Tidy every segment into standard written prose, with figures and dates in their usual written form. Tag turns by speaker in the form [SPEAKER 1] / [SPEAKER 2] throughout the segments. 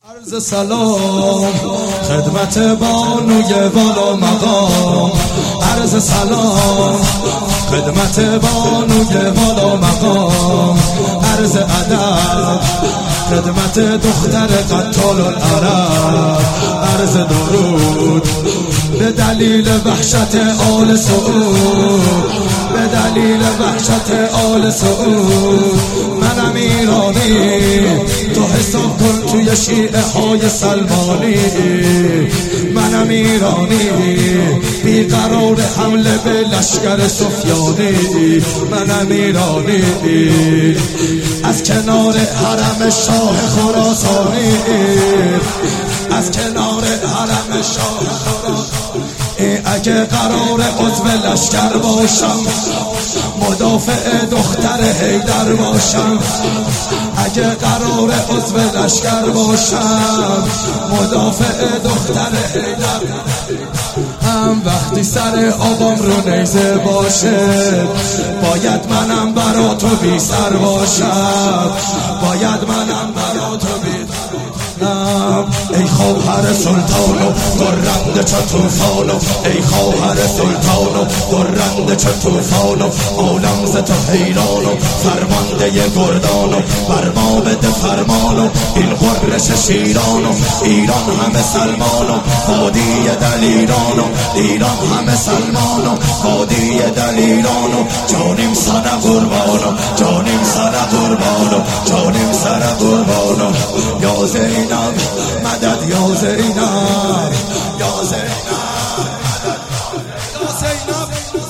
[SPEAKER 1] عرض سلام خدمت بانوی والا مقام. عرض سلام خدمت بانوی والا مقام. عرض ادب خدمت دختر قتال العرب. عرض درود به دلیل وحشت آل سعود. به دلیل وحشت آل سعود منم ایرانی، تو حساب کن توی شیعه های سلمانی. منم ایرانی بیقرار حمله به لشکر سفیانی. منم ایرانی از کنار حرم شاه خراسانی. از کنار حرم شاه خراسانی. اگه قرار عضو لشکر باشم، مدافع دختر حیدر باشم. اگه قرار عضو لشکر باشم، مدافع دختر حیدر. هم وقتی سر آبام رو نیزه باشه، باید منم برا تو بی سر باشم. باید منم برا تو بی ای خواهر سلطانو درنده چه توفانو. ای خواهر سلطانو درنده چه توفانو. عالم ز تو حیرانو فرمانده گردانو. بر ما بده فرمانو این قرش شیرانو. ایران همه سلمانو وادی دلیرانو. ایران همه سلمانو وادی دلیرانو. جانیم سر قربانو، جانیم سر قربانو، جانیم سر قربانو. یا زینب مدد، یا زینب، یا زینب، یا زینب.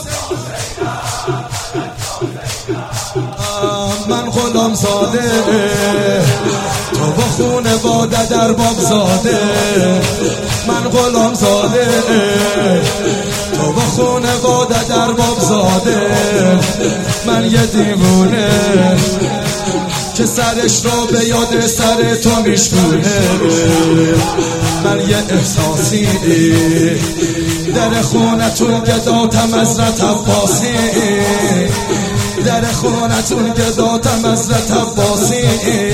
[SPEAKER 1] من غلام زاده، تو با خون باده در باب زاده. من غلام زاده، تو با خون باده در باب زاده. من یه دیوونه که سرش رو به یاد سر تو میشکونه. من یه احساسی در خونتون گداتم حضرت عباسی. در خونتون گداتم حضرت عباسی.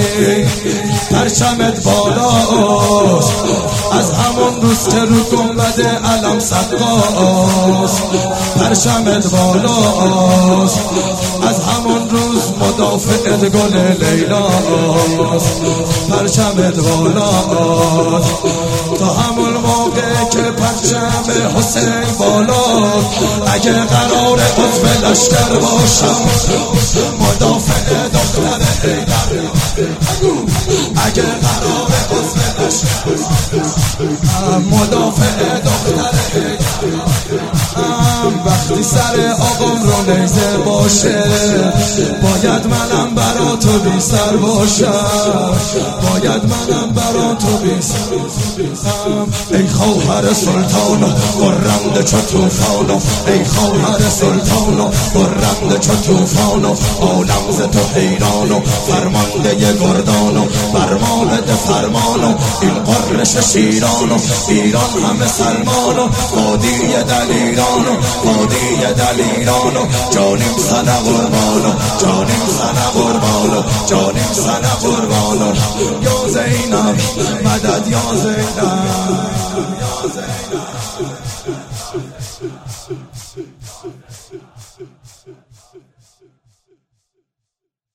[SPEAKER 1] پرچمت بالاست از همون روز که رو گنبد علم سقاست. پرچمت بالاست از همون روز مدافعت گل لیلاست. پرچمت بالاست تا همون موقع که پرچم حسین بالاست. اگه قرار عضو لشکر باشم، مدافع دختر حیدر. اگه قرار عضو لشکر باشم، مدافع دختر حیدر. وقتی سر آقام رو نیزه باشه، باید منم برا تو بی سر باشم. باید منم برا تو بی سر باشم. ای خواهر سلطانو قرنده چه توفانو. ای خواهر سلطانو قرنده چه توفانو. عالم ز تو حیرانو فرمانده گردانو. بر ما بده فرمانو این قرش شیرانو. ایران همه سلمانو وادی دلیرانو. وادی دلیرانو. جانیم سر قربانو، جانیم سر قربانو، جانیم سر قربانو. یا زینب مدد، یا زینب.